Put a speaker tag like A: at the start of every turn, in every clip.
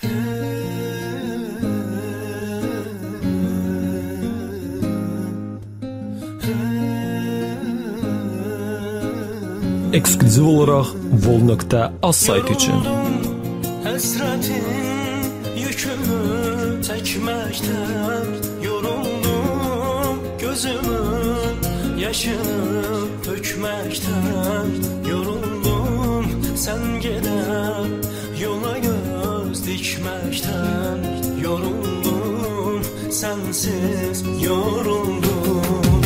A: Ekskluziv olarak Vol.az saytı için.
B: Həsrətin yükümü çəkməkdən yoruldum, gözümün yaşını tökməkdən yoruldum, sən gedən yola göz dikməkdən yoruldum, sensiz yoruldum.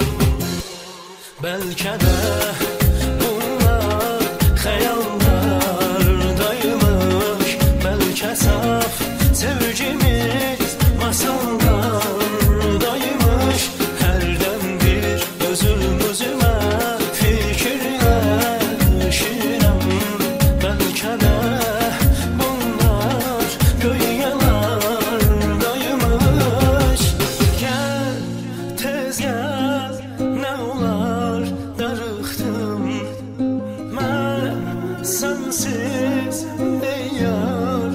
B: Bəlkə də saf sevgimiz masallardaymış. Hərdən bir özümüzümə fikirləşirəm. Bəlkə də bunlar göyəlardaymış. Gəl, tez gəl, nə olar darıxdım mən sensiz ey yar.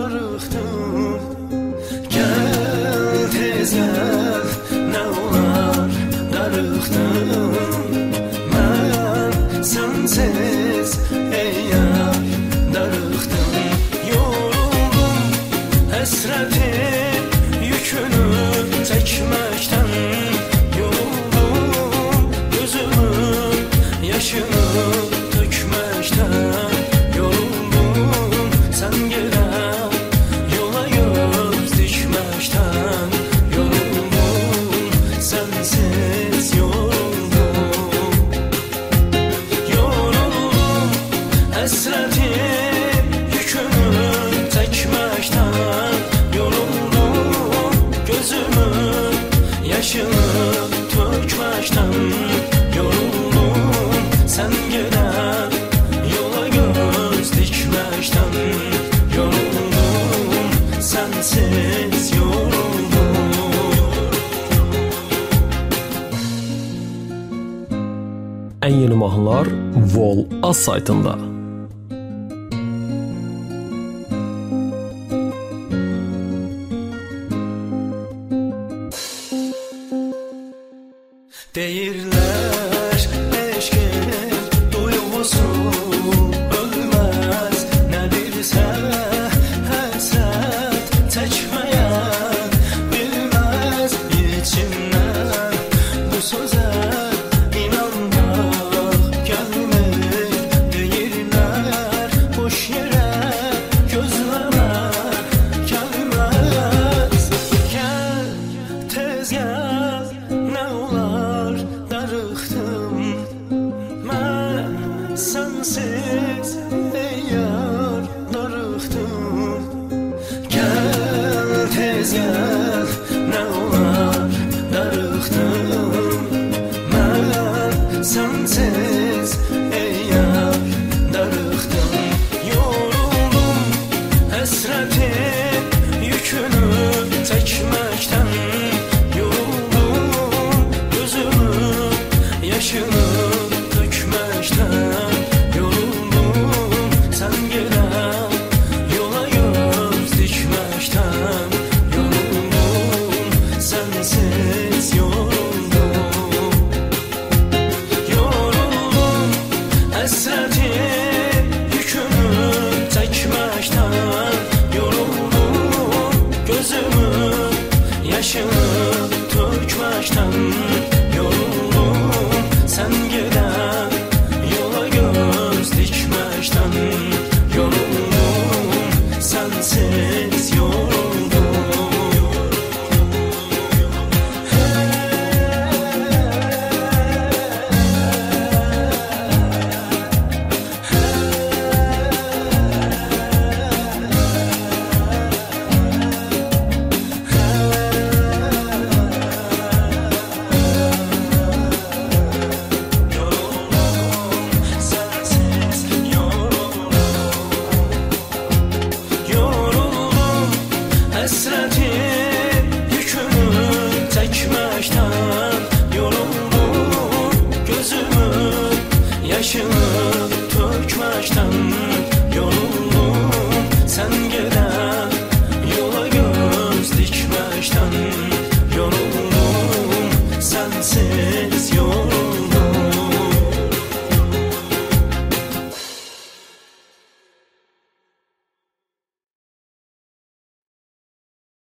B: Gel tez gel, ne olar darıxdım mən sensiz ey yar darıxdım. Yoruldum həsrətin yükünü çəkməkdən yoruldum, gözümün yaşını tökməkdən yoruldum, sən gedən yola göz dikməkdən yoruldum, sensiz yoruldum. Yoruldum həsrətin yükünü çəkməkdən yoruldum, gözümün yaşını tökməkdən yoruldum, sən gedən yola göz dikməkdən yoruldum, sensiz yoruldum.
A: En yeni mahnılar Vol.az saytında.
B: Deyirlər eşqin duyğusu ölməz, nə bilsə həsrət çəkməyən bilməz. İçimdən bu sözə inanmaq gəlmir. Deyirlər boş yerə gözləmə gəlməz. Gəl, tez gəl, nə olar darıxdım mən sensiz ey yar darıxdım. Gəl tez gəl, nə olar darıxdım mən sensiz ey yar darıxdım. Yoruldum həsrətin yükünü çəkməkdən yoruldum, gözümün yaşını tökməkdən yoruldum, sən gedən yola göz dikməkdən yoruldum, sensiz yoruldum. Yoruldum həsrətin yükünü çəkməkdən yoruldum, gözümün yaşını tökməkdən yoruldum, sən gedən yola göz dikməkdən yoruldum, sensiz